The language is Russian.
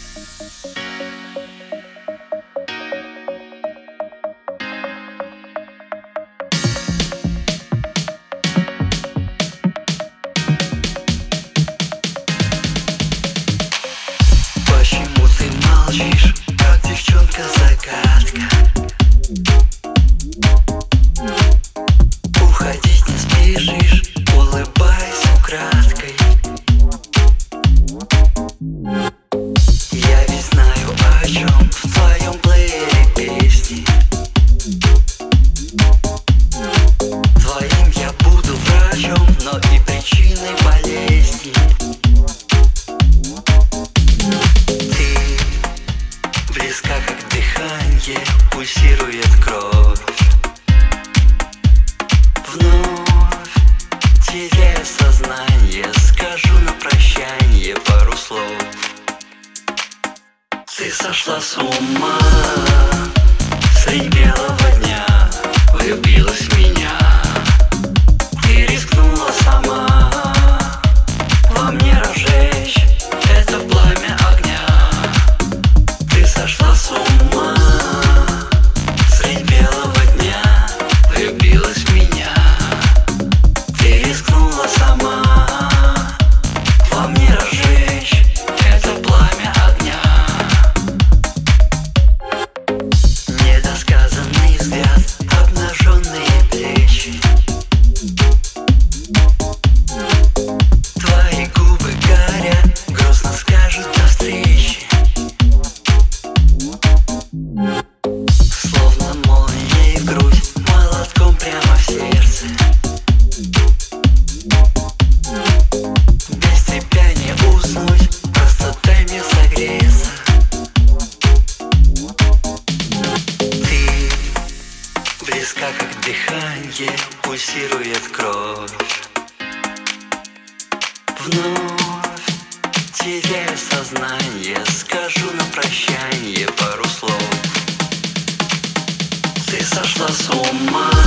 Почему ты молчишь, как девчонка-загадка? Уходить не спешишь, улыбаясь украдкой. Я ведь знаю, о чем в твоем плеере песни. Твоим я буду врачом, но и причиной болезни. Близка, как дыхание, пульсирует кровь. Вновь теряя сознание, скажу на прощанье пару слов. Ты сошла с ума средь белого дня, влюбилась в меня. Ты рискнула сама во мне разжечь это пламя огня. Ты сошла с ума средь белого дня, влюбилась в меня. Ты рискнула сама во мне разжечь это пламя огня. Недосказанный взгляд, обнаженные плечи. Твои губы горят, грустно скажут до встречи. Словно молнией в грудь, молотком прямо в сердце. Без тебя не уснуть, просто дай мне согреться. Ты близка, как дыхание, пульсирует кровь. Вновь теряя сознание, скажу на прощанье пару слов. Ты сошла с ума